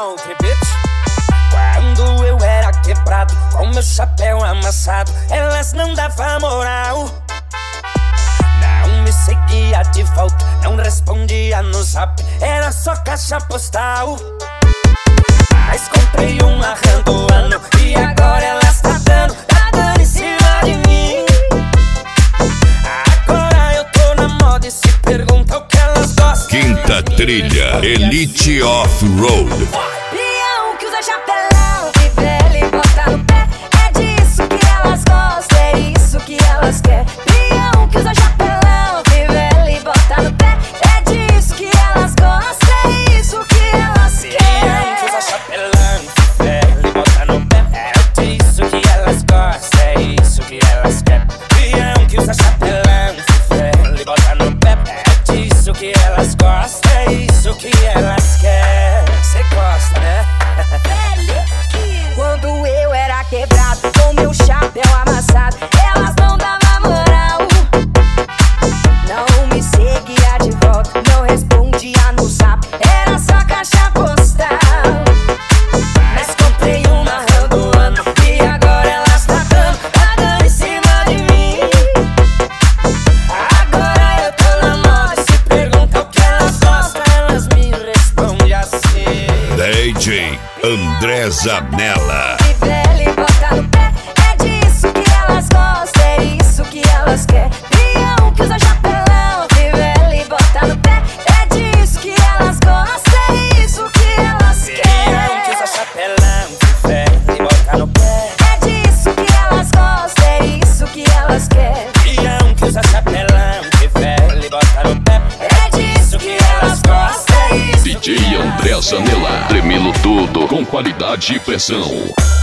Country, bitch. Quando eu era quebrado, com meu chapéu amassado, elas não davam moral. Não me seguia de volta, não respondia no zap, era só caixa postal. Mas comprei uma randoano e agora ela está dando, tá dando em cima de mim. Agora eu tô na moda e se pergunta o que elas gostam. Quinta trilha, Elite Off-Road. Peão que usa chapelão, que velho e bota no pé. É disso que elas gostam, é isso que elas querem. Peão que usa chapelão, que velho e bota no pé. É disso que elas gostam, é isso que elas querem. Peão que usa chapelão, que velho e bota no pé. É disso que elas gostam, é isso que elas querem. Peão que usa chapelão, que velho e bota no pé. É disso que elas gostam, é isso que elas querem. Cê gosta, né? Quando eu era quebrado, com meu chapéu amassado, elas não davam moral. Não me seguia de volta, não respondia no zap, era só caixa postal. Mas comprei uma randoano e agora ela está dando em cima de mim. Agora eu tô na moda, se pergunta o que elas gostam, elas me respondem assim. DJ André Zanella. Que velho e bota no pé, é disso que elas gostam, é isso que elas querem. Peão que usa chapelão, que velho e bota no pé. É disso que elas gostam, é isso que elas Peão que usa querem. chapelão, que velho e bota no pé. É disso que elas gostam, é isso que elas querem. Peão que usa chapelão, que velho e bota no pé. É disso que elas gostam, é isso que DJ André Zanella, tremendo tudo com qualidade e pressão.